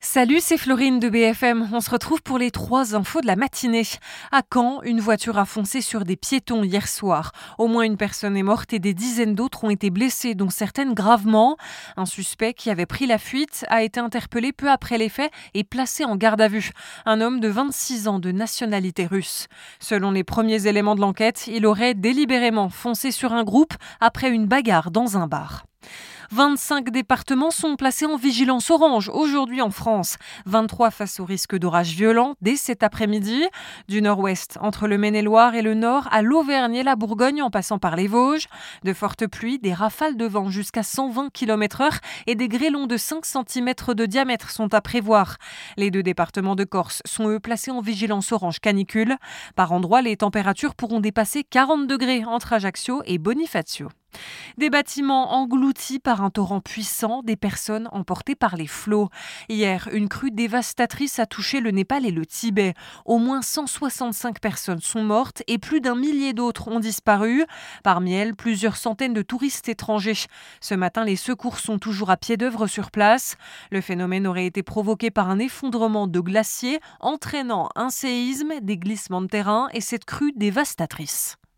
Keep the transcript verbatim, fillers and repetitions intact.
Salut, c'est Florine de B F M. On se retrouve pour les trois infos de la matinée. À Caen, une voiture a foncé sur des piétons hier soir. Au moins une personne est morte et des dizaines d'autres ont été blessées, dont certaines gravement. Un suspect qui avait pris la fuite a été interpellé peu après les faits et placé en garde à vue. Un homme de vingt-six ans de nationalité russe. Selon les premiers éléments de l'enquête, il aurait délibérément foncé sur un groupe après une bagarre dans un bar. vingt-cinq départements sont placés en vigilance orange aujourd'hui en France. vingt-trois face au risque d'orages violents dès cet après-midi. Du nord-ouest, entre le Maine-et-Loire et le nord, à l'Auvergne et la Bourgogne en passant par les Vosges. De fortes pluies, des rafales de vent jusqu'à cent vingt kilomètres heure et des grêlons de cinq centimètres de diamètre sont à prévoir. Les deux départements de Corse sont eux placés en vigilance orange canicule. Par endroits, les températures pourront dépasser quarante degrés entre Ajaccio et Bonifacio. Des bâtiments engloutis par un torrent puissant, des personnes emportées par les flots. Hier, une crue dévastatrice a touché le Népal et le Tibet. Au moins cent soixante-cinq personnes sont mortes et plus d'un millier d'autres ont disparu. Parmi elles, plusieurs centaines de touristes étrangers. Ce matin, les secours sont toujours à pied d'œuvre sur place. Le phénomène aurait été provoqué par un effondrement de glaciers entraînant un séisme, des glissements de terrain et cette crue dévastatrice.